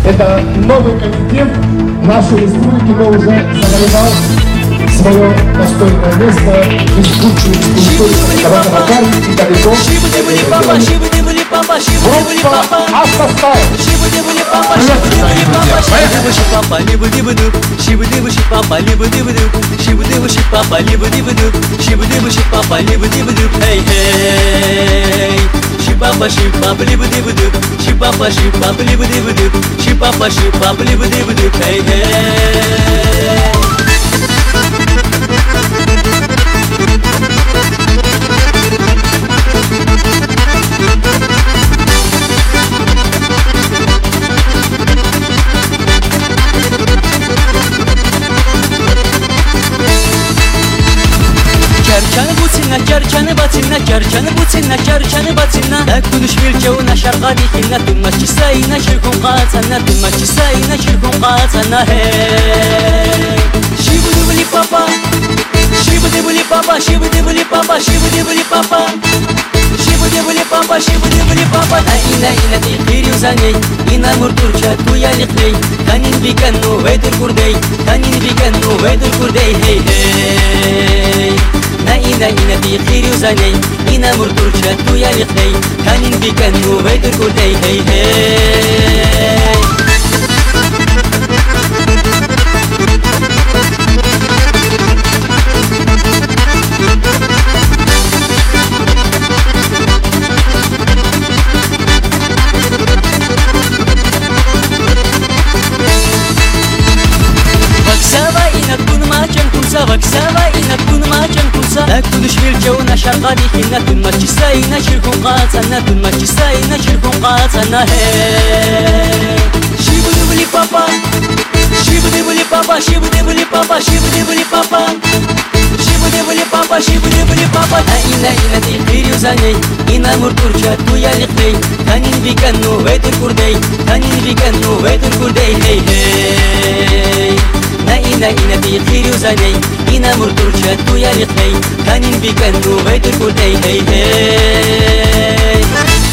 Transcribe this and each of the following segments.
Это новый комитет нашей республики, но уже завоевал свое достойное место из лучших культурных Каракаракари и далеко. Группа «Автостайл». Shibaba shibaba libu dibu dip, shibaba shibaba libu dibu dip, shibaba shibaba libu dibu dip, hey hey. Kerçanı butina, kerçanı batina. Kuduş milkeuna şarqadi hina, tumaçı sayına şirkun qatana, tumaçı sayına şirkun qatana. Hey, şibudi buli papa, şibudi buli papa, şibudi buli papa, şibudi buli papa, şibudi buli papa, şibudi buli papa. Na ina tiqiri uzaney, ina murturça tuyaliqley, kanin bikanu vedur kurdey, kanin bikanu vedur kurdey. Hey hey. ina tiqiri uzaney, ina murturça tuyaliqley, kanin bikanu vedur kurdey. Hey hey. Vaksava ina kun macam kunsa, kudush milkeuna şarqadi hina, tumaçı sayına şirkun qatana, tumaçı sayına şirkun qatana. Hey, şibudi buli papa, şibudi buli papa, şibudi buli papa, şibudi buli papa, şibudi buli papa, şibudi buli papa. Na ina tiqiri uzaney, ina murturça tuyaliqley, kanin bikanu vedur kurdey, kanin bikanu vedur kurdey. Hey hey. Na ina tiqiri uzaney, ina murturça tuyaliqley, kanin bikanu vedur kurdey. Hey hey.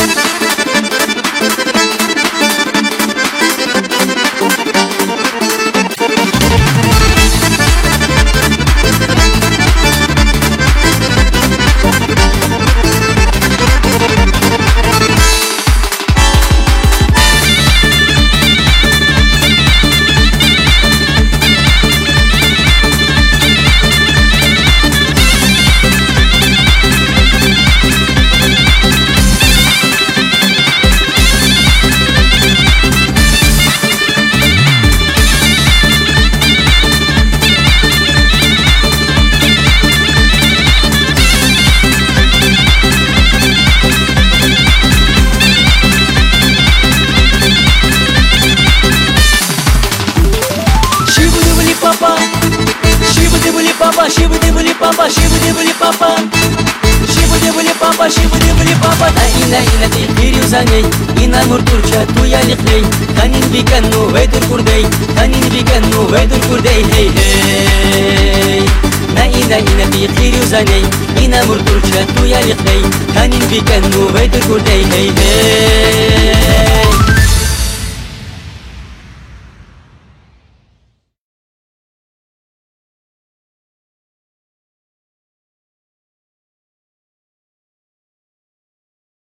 Shibudi buli papa, shibudi buli papa, shibudi buli papa, shibudi buli papa, shibudi buli papa. Na ina tiqiri uzaney, ina murturça tuyaliqley, kanin bikanu vedur kurdey, kanin bikanu vedur kurdey. Hey hey. Na ina tiqiri uzaney, ina murturça tuyaliqley, kanin bikanu vedur kurdey. Hey hey.